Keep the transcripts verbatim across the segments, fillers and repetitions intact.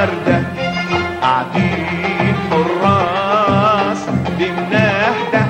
وردة قاعدين حراس بنهدى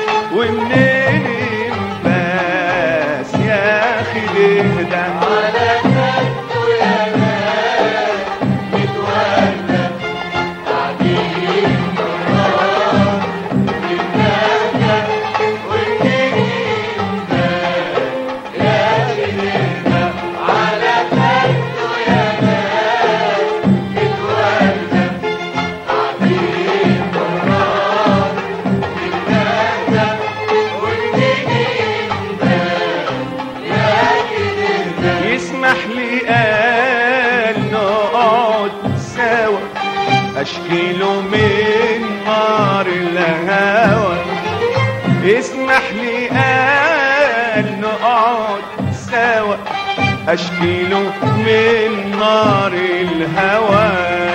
ومنين بس يا اخي نهدى على خده يا ناس متوردة قاعدين حراس بنهدى ومنين بس يا اخي نهدى على خده يا ناس متوردة قاعدين حراس بنهدى ومنين بس يا اخي نهدى يسمح لي قال نقعد سوا اشكيله من نار الهوى يسمح لي قال نقعد سوا اشكيله من نار الهوى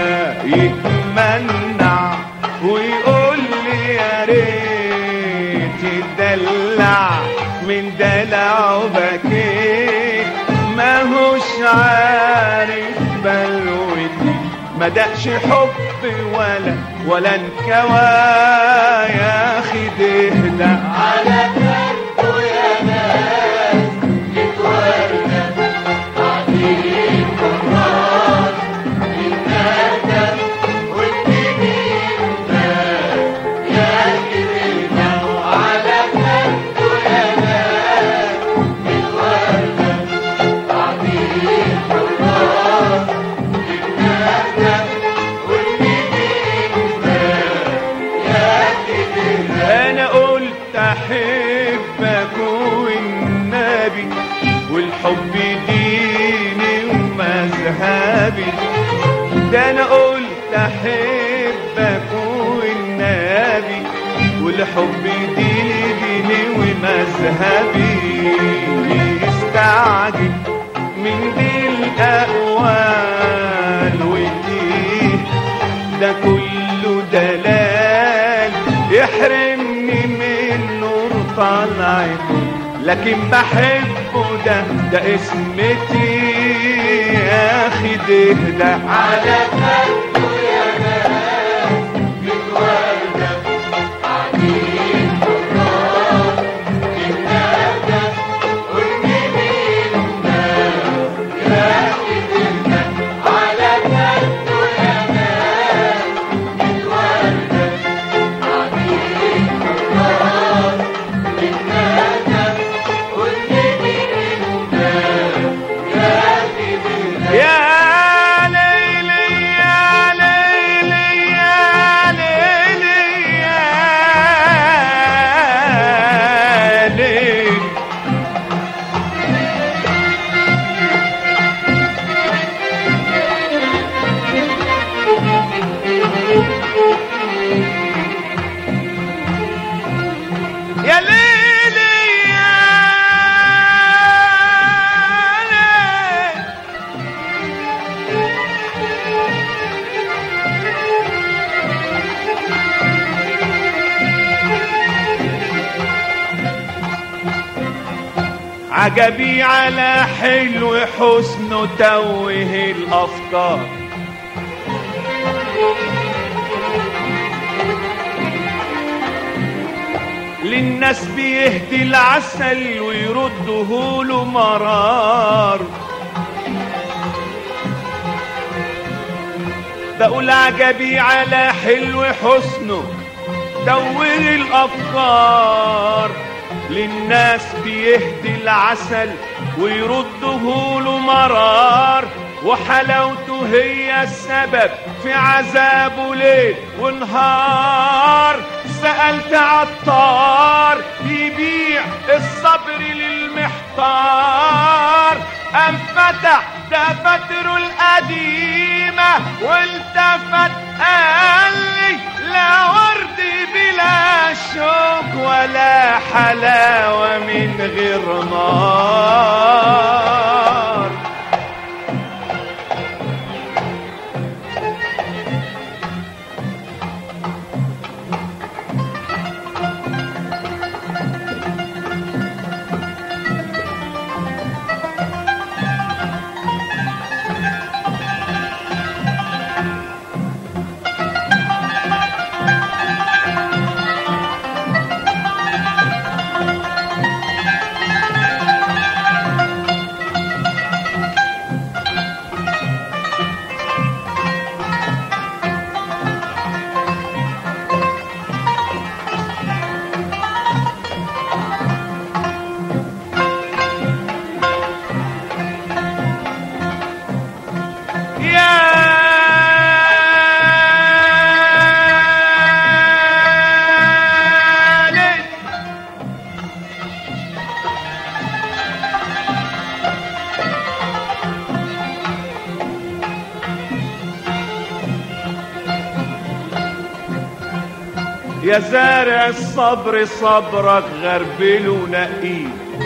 يتمنع ويقول لي يا ريت يدلع من دلعه بكيت ماهوش عارف بلوتي ما دقش حب ولا ولا انكوى يا اخي تهدى على خده يا ناس متوردة قاعدين حراس بنهدى والمنين بس يا اخي نهدى على خده يا ناس متوردة قاعدين حراس بنهدى والمنين بس يا اخي نهدى انا قلت احبك والنبي والحب ديني ومذهبي ده انا قلت احبك والنبي والحب ديني ديني ومذهبي استعجب من دي الاقوال ودي ده كله دلال يحرمني من نور طلعته لكن بحبه ده ده اسمتي يا اخي تهدى على خده يا ناس متوردة قاعدين حراس بنهدى والمنين بس يا اخي تهدى على خده يا ناس متوردة قاعدين حراس بنهدى والمنين بس يا اخي تهدى يا ليلي يا ليلي يا ليلي يا ليلي يا ليلي يا ليلي عجبي على حلو حسنه توه الافكار للناس بيهدي العسل ويرده له مرار بقول عجبي على حلو حسنه توه الافكار للناس بيهدي العسل ويرده له مرار وحلاوته هي السبب في عذابه ليل ونهار سألت عطار يبيع الصبر للمحتار أم فتح دفاتره القديمة والتفت قال لي لا ورد بلا شوك ولا حلاوة من غير نار يا زارع الصبر صبرك غربل ونقيه،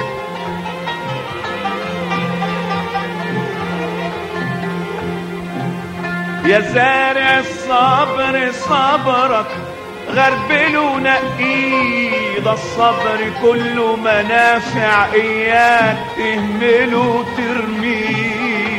يا زارع الصبر صبرك غربل ونقيه، ده الصبر كله منافع اياك تهمله وترميه.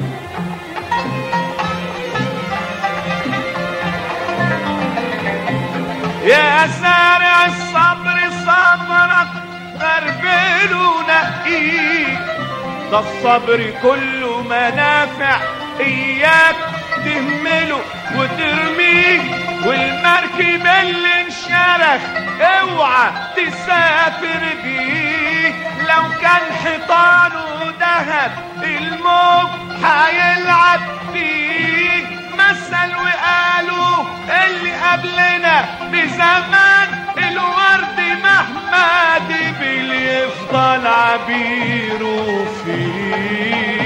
يا زارع الصبر صبرك غربل ونقيه، ده الصبر كله منافع اياك تهمله وترميه. والمركب اللي انشرخ اوعى تسافر بيه، لو كان حيطانه دهب الموج هيلعب فيه. مثل وقالوا اللي قبلنا بزمان الورد مهما دبل يفضل عبيره فيه.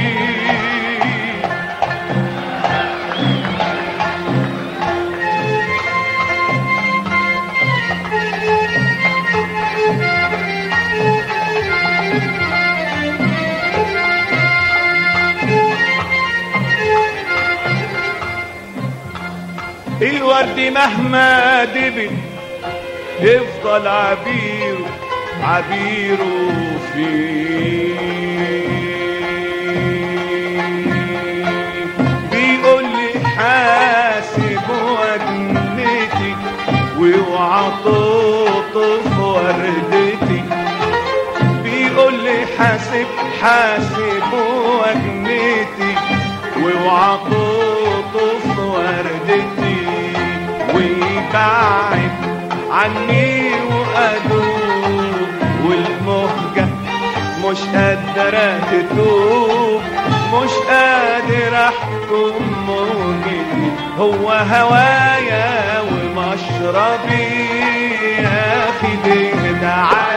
الورد مهما دبل يفضل عبيره عبيره فيه. بيقول لي حاسب وجنتي واوعى تقطف وردتي، بيقول لي حاسب حاسب وجنتي واوعى تقطف وردتي، ويبعد عني وأدوب، والمهجة مش قادرة تتوب، مش قادر أحكم موجتي. هو هوايا ومشربي يا أخي ده